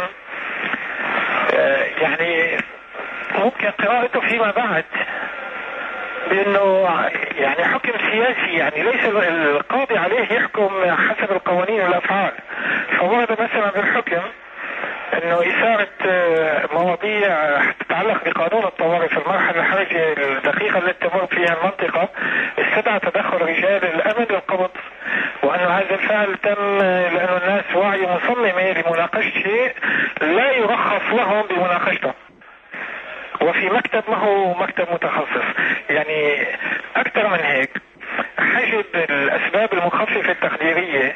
يعني ممكن قراءته فيما بعد بانه يعني حكم سياسي، يعني ليس القاضي عليه يحكم حسب القوانين والافعال. فورد مثلا بالحكم انه اثارة مواضيع تتعلق بقانون الطوارئ في المرحلة الحرجة الدقيقة التي تمر فيها المنطقة استدعى تدخل رجال الامن للقبض، وانه هذا الفعل تم لانه الناس واعية مصممة لمناقشة شيء لا يرخص لهم بمناقشته، وفي مكتب ما هو مكتب متخصص. يعني اكثر من هيك، حجب الاسباب المخففة التقديرية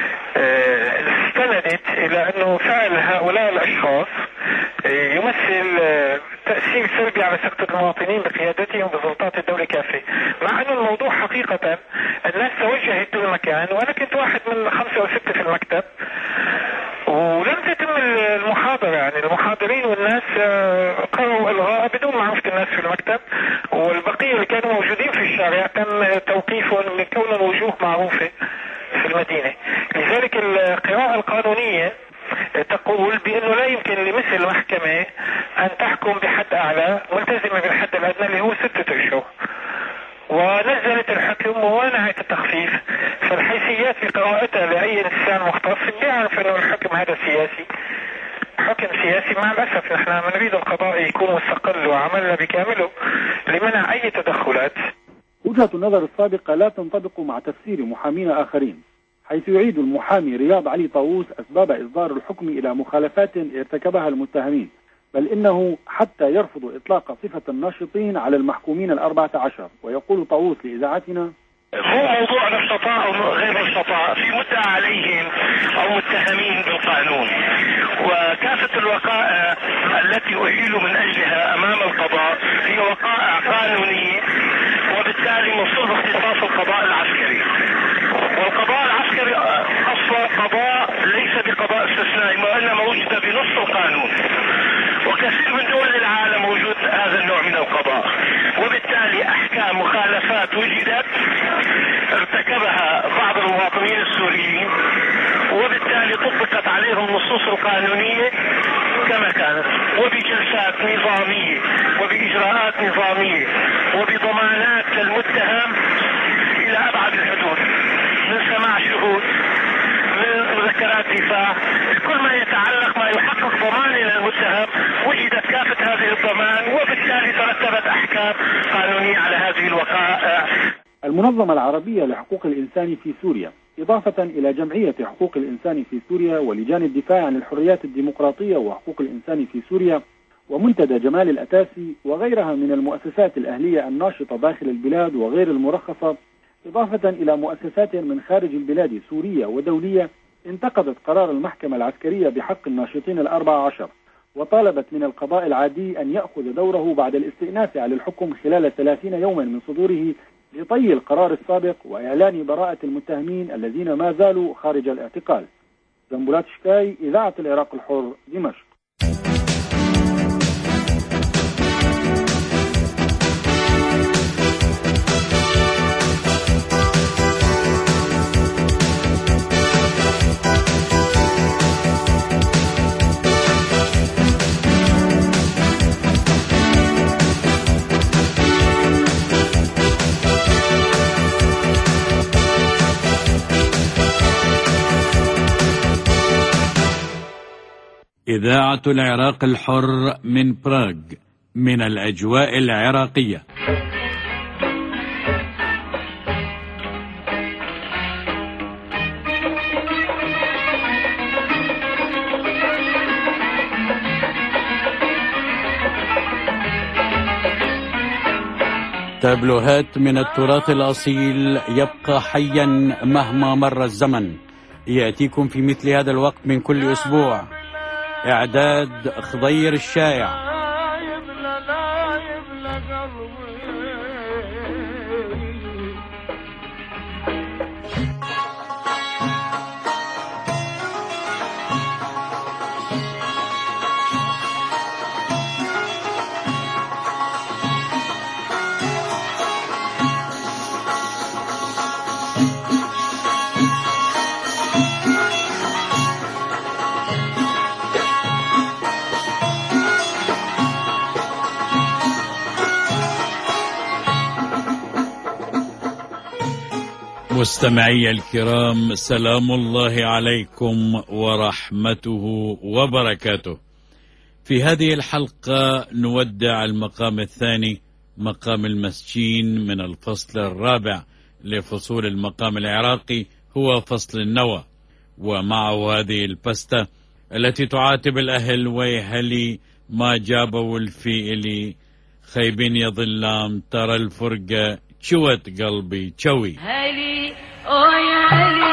استندت الى انه فعل هؤلاء الاشخاص يمثل تأثير سلبي على سكتة المواطنين بقيادتهم بسلطات الدولة كافة، مع انه الموضوع حقيقة الناس توجهت للمكان، وانا كنت واحد من خمسة او ستة في المكتب، ولم تتم المحاضرة. يعني المحاضرين والناس قرروا الغاء بدون معرفة الناس في المكتب، والبقية اللي كانوا موجودين في الشارع تم توقيفهم من كون الوجوه معروفة في المدينة. لذلك القراءة القانونية تقول بأنه لا يمكن لمثل المحكمة أن تحكم بحد أعلى ملتزمة بالحد الأدنى اللي هو ستة أشهر، ونزلت الحكم ومنعت التخفيف. فالحيثيات في قراءتها لأي إنسان مختص بيعرف أنه الحكم هذا سياسي، حكم سياسي. مع الأسف نحن نريد القضاء يكون مستقل وعملنا بكامله لمنع أي تدخلات. وجهة النظر السابقة لا تنطبق مع تفسير محامين آخرين، حيث يعيد المحامي رياض علي طاووس أسباب إصدار الحكم إلى مخالفات ارتكبها المتهمين، بل إنه حتى يرفض إطلاق صفة الناشطين على المحكومين الأربعة عشر. ويقول طاووس لإذاعتنا: هو موضوع نشطاء أو غير نشطاء في مدعى عليهم أو متهمين بالقانون، وكافة الوقائع التي أحيل من أجلها أمام القضاء هي وقائع قانونية، وبالتالي من صلب اختصاص القضاء العسكري. والقضاء العسكري أصلا قضاء ليس بقضاء استثنائي، وإنما وجد بنص القانون، وكثير من دول العالم وجود هذا النوع من القضاء. وبالتالي أحكام مخالفات وجدت ارتكبها بعض المواطنين السوريين، وبالتالي بالنصوص القانونية كما كانت، وبجلسات نظامية وبإجراءات نظامية وبضمانات للمتهم إلى أبعد الحدود، من سماع شهود، من مذكرات دفاع، كل ما يتعلق ما يحقق ضمان للمتهم وجدت كافة هذه الضمان، وبالتالي ترتبت أحكام قانونية على هذه الوقائع. المنظمة العربية لحقوق الإنسان في سوريا، إضافة إلى جمعية حقوق الإنسان في سوريا ولجان الدفاع عن الحريات الديمقراطية وحقوق الإنسان في سوريا ومنتدى جمال الأتاسي وغيرها من المؤسسات الأهلية الناشطة داخل البلاد وغير المرخصة، إضافة إلى مؤسسات من خارج البلاد سورية ودولية، انتقدت قرار المحكمة العسكرية بحق الناشطين الأربع عشر، وطالبت من القضاء العادي أن يأخذ دوره بعد الاستئناف على الحكم خلال ثلاثين يوما من صدوره لطي القرار السابق وإعلان براءة المتهمين الذين ما زالوا خارج الاعتقال. زنبولات شكاي، إذاعة العراق الحر، دمشق. إذاعة العراق الحر من براغ، من الأجواء العراقية. تابلوهات من التراث الأصيل يبقى حيا مهما مر الزمن، يأتيكم في مثل هذا الوقت من كل أسبوع. إعداد خضير الشايع. مستمعي الكرام، سلام الله عليكم ورحمته وبركاته. في هذه الحلقة نودع المقام الثاني، مقام المسجين، من الفصل الرابع لفصول المقام العراقي، هو فصل النوى، ومعه هذه البستة التي تعاتب الأهل: ويهلي ما جابوا الفئلي، خيبين يا ظلام ترى الفرقة شوت قلبي شوي. هلي أو يا هلي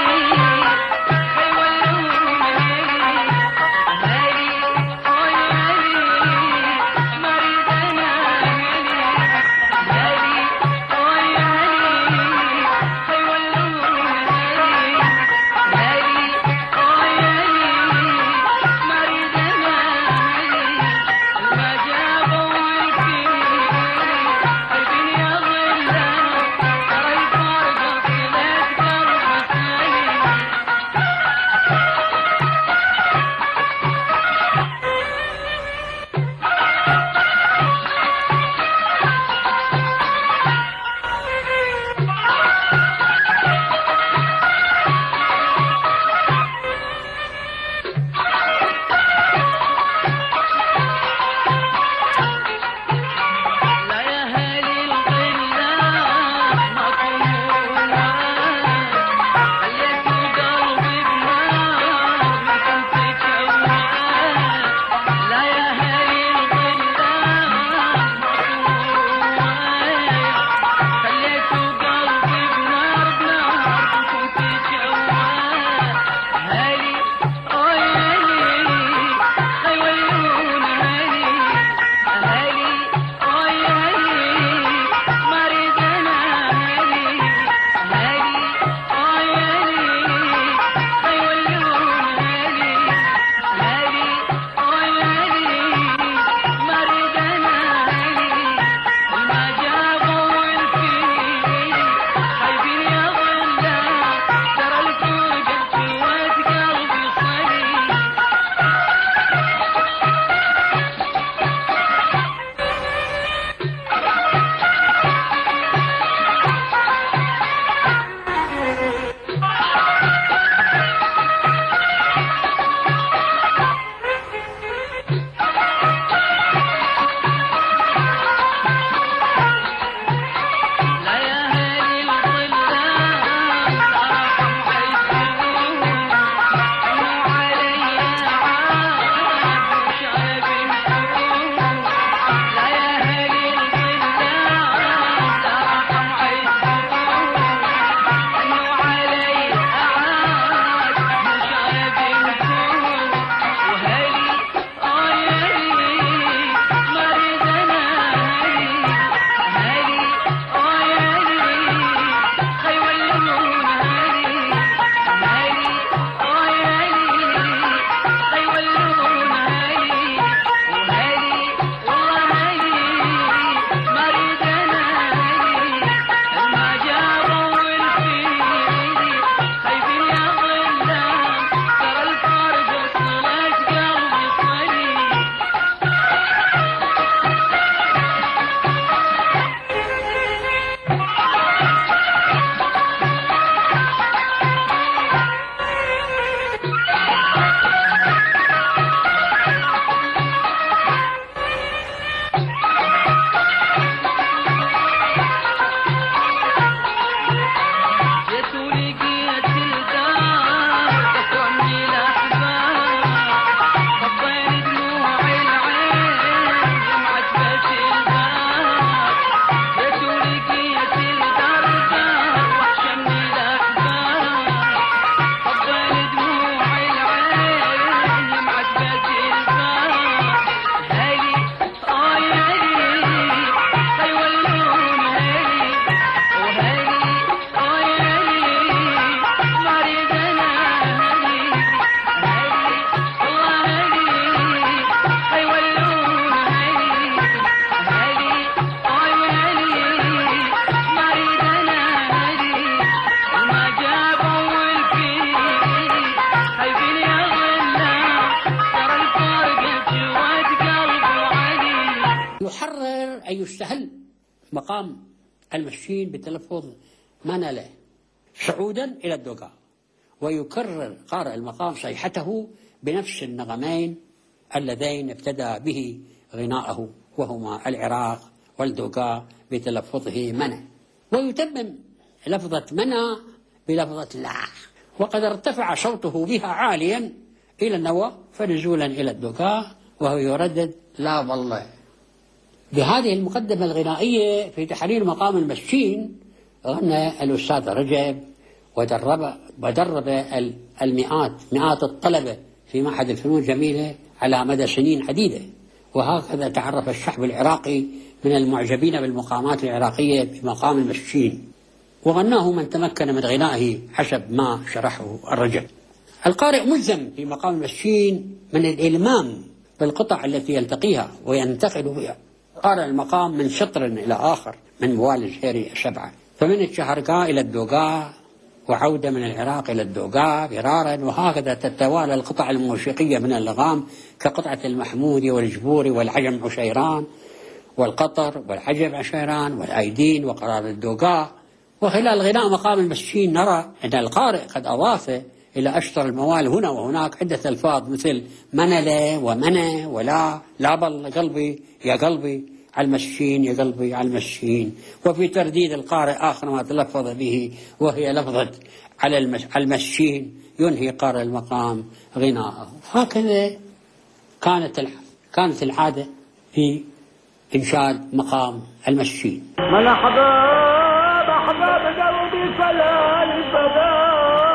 ويستهل مقام المشين بتلفظ منلة صعودا إلى الدوغا، ويكرر قارئ المقام صيحته بنفس النغمين اللذين ابتدأ به غناءه، وهما العراق والدوغا بتلفظه منى، ويتمم لفظة منى بلفظة لا، وقد ارتفع صوته بها عاليا إلى النوى فنزولا إلى الدوغا وهو يردد لا والله. بهذه المقدمة الغنائية في تحرير مقام المشين غنى الأستاذ رجب ودرب ودرب المئات مئات الطلبة في معهد الفنون الجميلة على مدى سنين عديدة، وهكذا تعرف الشعب العراقي من المعجبين بالمقامات العراقية بمقام المشين، وغناه من تمكن من غنائه حسب ما شرحه الرجب. القارئ ملزم في مقام المشين من الإلمام بالقطع التي يلتقيها، وينتقل بها قارئ المقام من شطر إلى آخر من موال الزهيري السبعة، فمن الشهرقاء إلى الدوغا وعودة من العراق إلى الدوغا فرارا، وهكذا تتوالى القطع الموسيقية من اللغام كقطعة المحمودي والجبوري والعجم عشيران والقطر والعجم عشيران والأيدين وقرار الدوغا. وخلال غناء مقام المشين نرى أن القارئ قد أضاف إلى أشطر الموال هنا وهناك عدة ألفاظ مثل منلة ومنى ولا لا بل قلبي يا قلبي على المشين يا قلبي على المشين، وفي ترديد القارئ آخر ما تلفظ به وهي لفظة على المشين ينهي قارئ المقام غناءه. هكذا كانت كانت العادة في إنشاد مقام المشين. من أحباب أحباب قلبي فلان فلان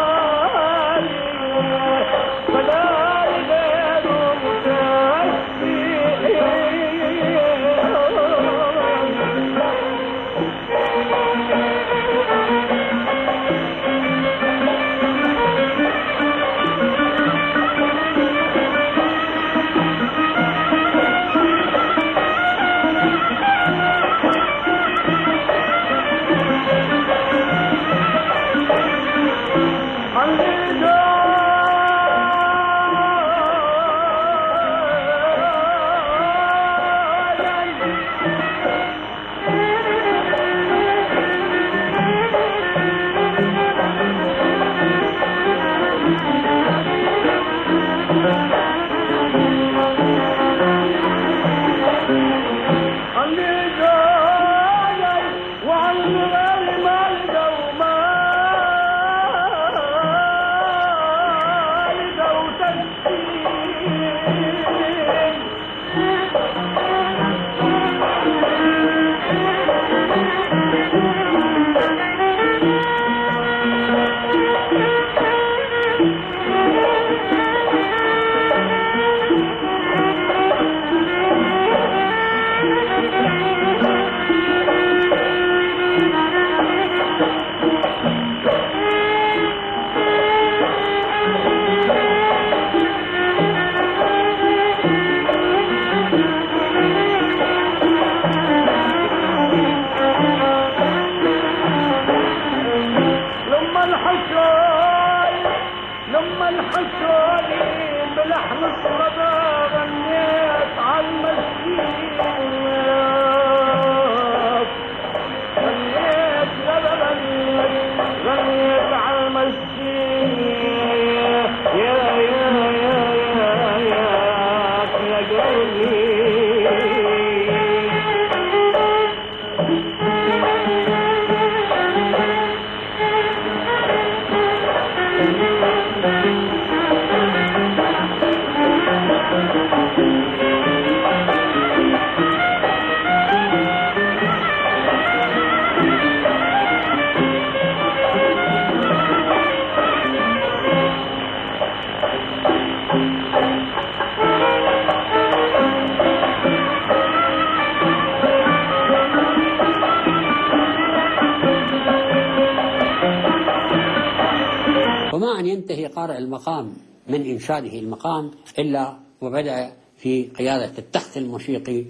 وما أن ينتهي قارئ المقام من إنشاده المقام إلا وبدأ في قيادة التخت الموسيقي،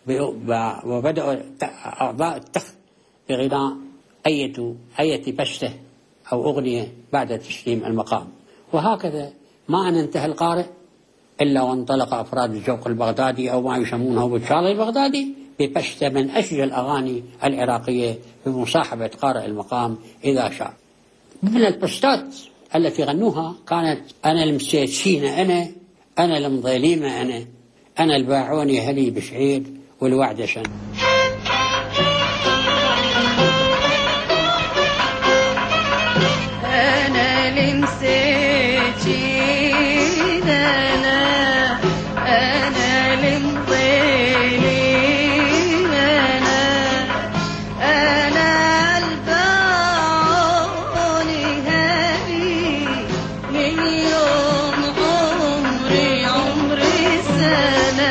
وبدأ أعضاء التخت بغناء أية أية بشته أو أغنية بعد تسليم المقام. وهكذا ما أن انتهى القارئ إلا وانطلق أفراد الذوق البغدادي أو ما يسمونه بالشاطئ البغدادي ببشتة من أشجع الأغاني العراقية بمصاحبة قارئ المقام إذا شاء. من البوستات التي غنوها كانت: أنا المسيتشينة، أنا أنا المضيليمة، أنا أنا الباعوني هلي بشعير والوعدشن. أنا المسيتشينة، أنا أنا المضيليمة، أنا أنا الباعوني هلي من يوم عمري عمري سنة.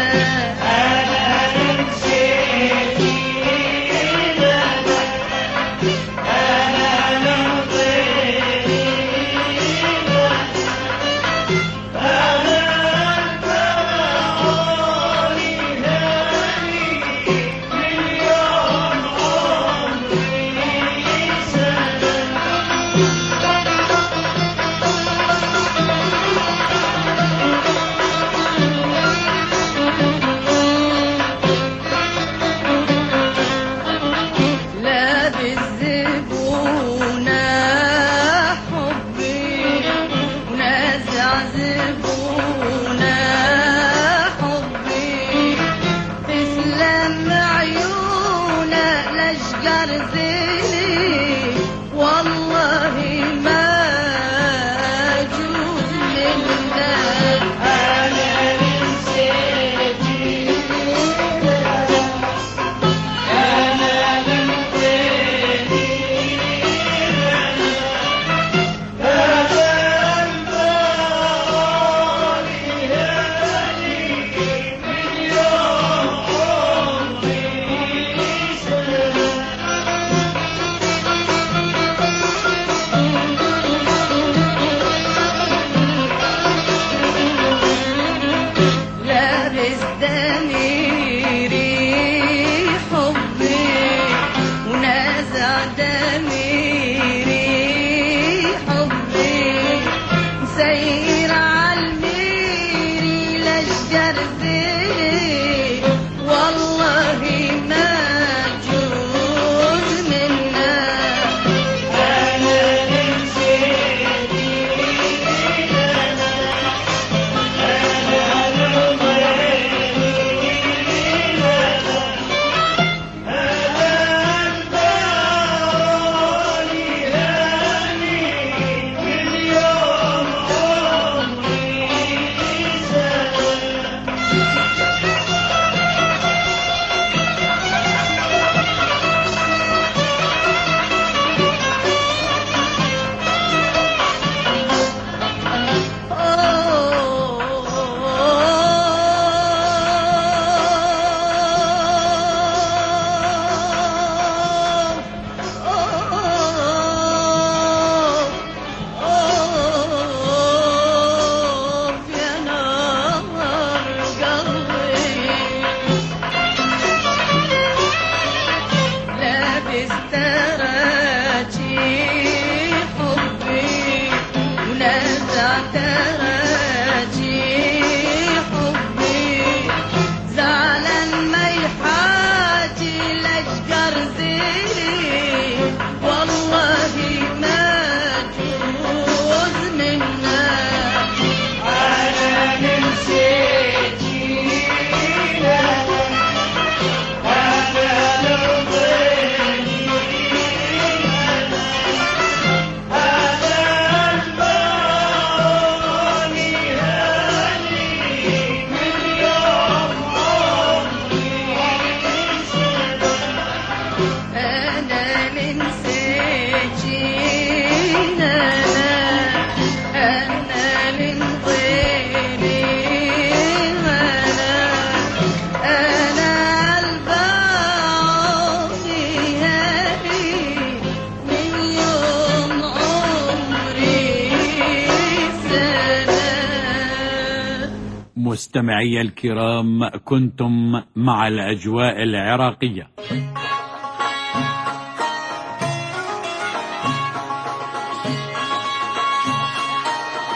مستمعي الكرام، كنتم مع الأجواء العراقية.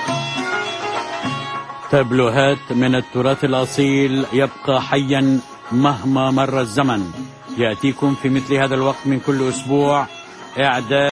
تابلوهات من التراث الأصيل يبقى حيا مهما مر الزمن. يأتيكم في مثل هذا الوقت من كل أسبوع إعداد